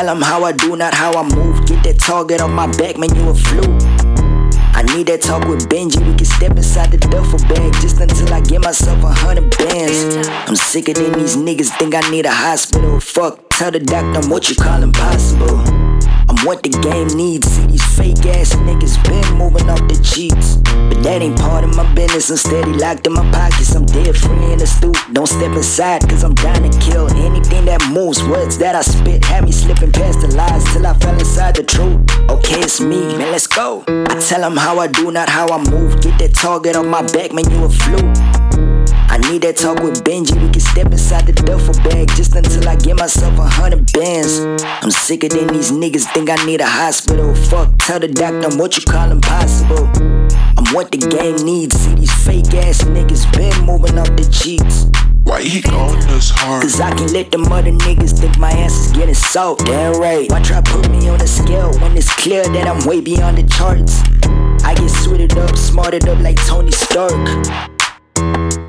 them how I do, not how I move. Get that target on my back, man, you a fluke. I need that talk with Benji. We can step inside the duffel bag just until I get myself 100 bands. I'm sicker than these niggas think I need a hospital. Fuck, tell the doctor I'm what you call impossible. I'm what the game needs. See these fake ass niggas been moving off the cheeks, but that ain't part of my business. I'm steady locked in my pockets. I'm dead free in the stoop. Don't step inside cause I'm down to kill anything that moves. Words that I spit had me slipping past the lies till I fell inside the truth. Okay, it's me, man, let's go. I tell them how I do, not how I move. Get that target on my back, man, you a fluke. I need that talk with Benji. We can step inside the duffel bag just until I get myself 100 bands. I'm sicker than these niggas think I need a hospital. Fuck, tell the doctor I'm what you call impossible. I'm what the game needs. See these fake ass niggas been moving off the cheeks. Why he going this hard? Cause I can let them other niggas think my ass is getting soft. Damn right. Why try put me on a scale when it's clear that I'm way beyond the charts? I get suited up, smarted up like Tony Stark.